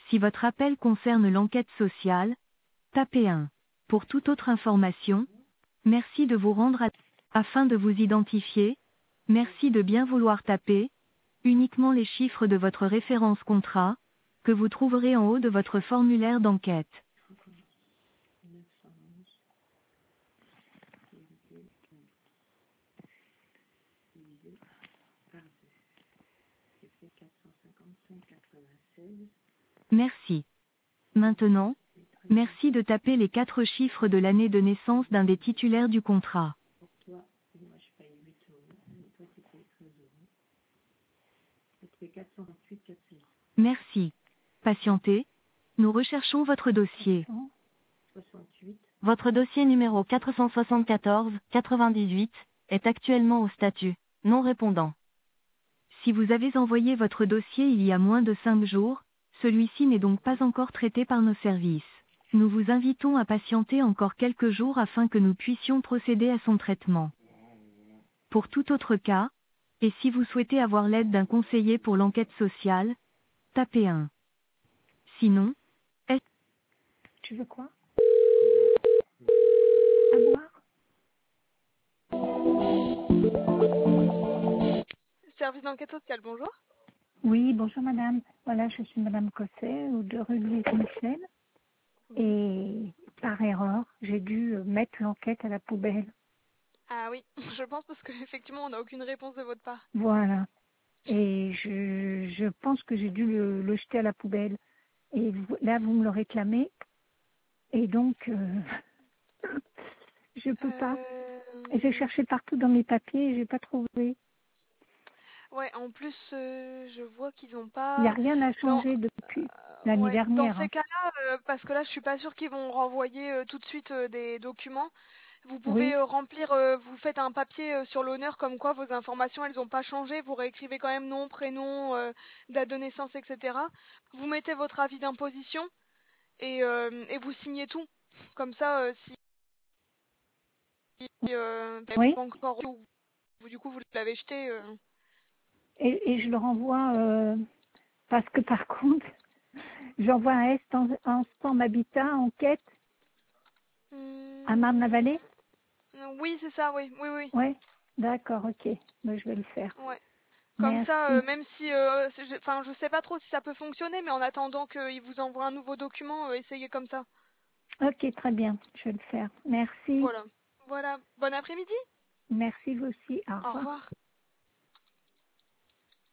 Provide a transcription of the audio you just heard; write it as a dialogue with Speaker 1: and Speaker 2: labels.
Speaker 1: Si votre appel concerne l'enquête sociale, tapez 1. Pour toute autre information, merci de vous rendre afin de vous identifier, merci de bien vouloir taper uniquement les chiffres de votre référence contrat, que vous trouverez en haut de votre formulaire d'enquête. Merci. Maintenant, merci de taper les 4 chiffres de l'année de naissance d'un des titulaires du contrat. Merci. Patientez. Nous recherchons votre dossier. Votre dossier numéro 474-98 est actuellement au statut non répondant. Si vous avez envoyé votre dossier il y a moins de 5 jours, celui-ci n'est donc pas encore traité par nos services. Nous vous invitons à patienter encore quelques jours afin que nous puissions procéder à son traitement. Pour tout autre cas, et si vous souhaitez avoir l'aide d'un conseiller pour l'enquête sociale, tapez 1. Sinon,
Speaker 2: Tu veux quoi? À boire?
Speaker 3: Service d'enquête sociale, bonjour.
Speaker 2: Oui, bonjour madame. Voilà, je suis madame Cosset, de rue Louise Michel. Et par erreur, j'ai dû mettre l'enquête à la poubelle.
Speaker 3: Ah oui, je pense parce qu'effectivement, on n'a aucune réponse de votre part.
Speaker 2: Voilà. Et je pense que j'ai dû le jeter à la poubelle. Et là, vous me le réclamez. Et donc, je peux pas. Et j'ai cherché partout dans mes papiers et j'ai pas trouvé.
Speaker 3: Ouais, en plus, je vois qu'ils n'ont
Speaker 2: Il n'y a
Speaker 3: pas...
Speaker 2: rien à
Speaker 3: Dans...
Speaker 2: changer depuis l'année
Speaker 3: Ouais, dans
Speaker 2: dernière.
Speaker 3: ces
Speaker 2: Hein.
Speaker 3: cas-là, parce que là, je suis pas sûre qu'ils vont renvoyer tout de suite des documents. Vous pouvez
Speaker 2: Oui,
Speaker 3: remplir, vous faites un papier sur l'honneur comme quoi vos informations, elles n'ont pas changé. Vous réécrivez quand même nom, prénom, date de naissance, etc. Vous mettez votre avis d'imposition et vous signez tout. Comme ça, si vous n'avez
Speaker 2: oui.
Speaker 3: pas encore du coup vous l'avez jeté.
Speaker 2: Et je le renvoie parce que par contre, j'envoie un S en spam habitat enquête à Marne-la-Vallée.
Speaker 3: Oui, c'est ça, oui, oui, oui.
Speaker 2: Oui, d'accord, ok. Ben, je vais le faire.
Speaker 3: Ouais. Comme ça,
Speaker 2: Merci.
Speaker 3: même si, enfin, je sais pas trop si ça peut fonctionner, mais en attendant qu'ils vous envoient un nouveau document, essayez comme ça.
Speaker 2: Ok, très bien, je vais le faire. Merci.
Speaker 3: Voilà. Voilà. Bon après-midi.
Speaker 2: Merci vous aussi. Au
Speaker 3: Au
Speaker 2: revoir.
Speaker 3: revoir.